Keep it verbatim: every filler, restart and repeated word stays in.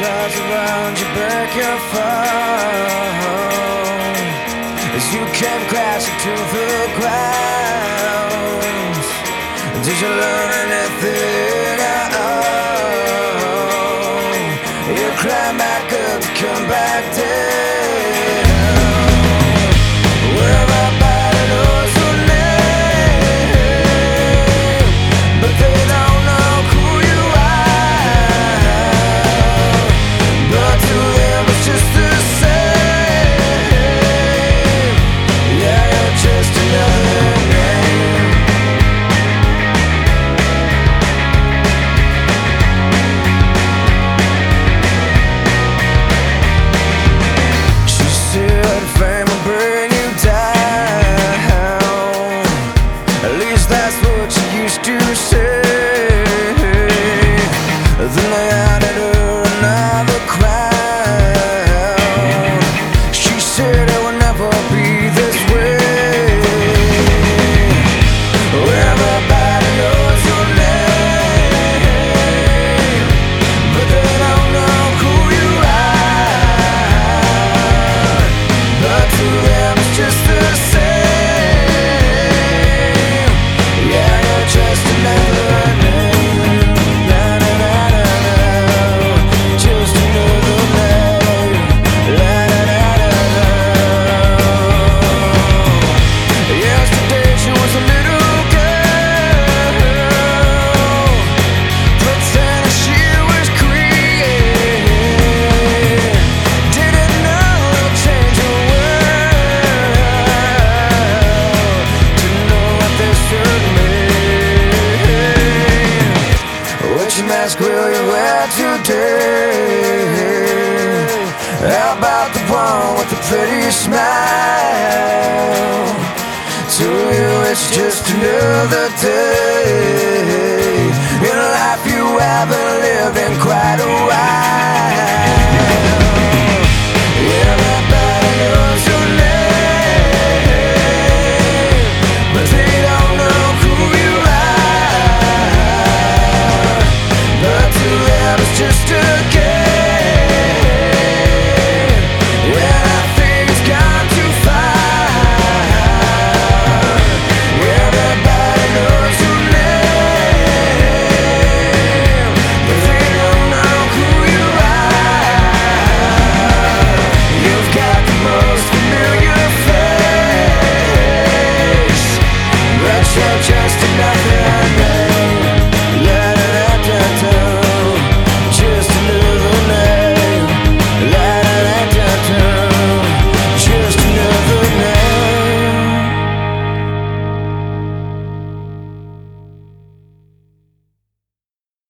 clouds around you break your fall as you came crashing to the ground. Did you learn anything at all? You climb back up to come back down. Well, everybody knows your name, but they don't know who you are. But to them it's just the same. Yeah, you're just another name. She said fame will bring you down. At least that's what she used to say. Then they added her another crown. She said it would never be this way. Everybody knows your name, but they don't know who you are. But to them it's just the same. Yeah, you're just another name. Na, na, na, na, na. Just another name. La, na, na, na, na. Yesterday she was a little girl, pretending she was Korean. Didn't know it'll change her world. Didn't know what this should mean. Which mask will you wear today? How about the one with the pretty smile? To you it's just another day in a life you haven't lived in quite a while. Everybody knows your name, but they don't know who you are. But to them it's just a game. When I think it's gone too far. Everybody knows your name, but they don't know who you are. You've got the most familiar face, but you're just another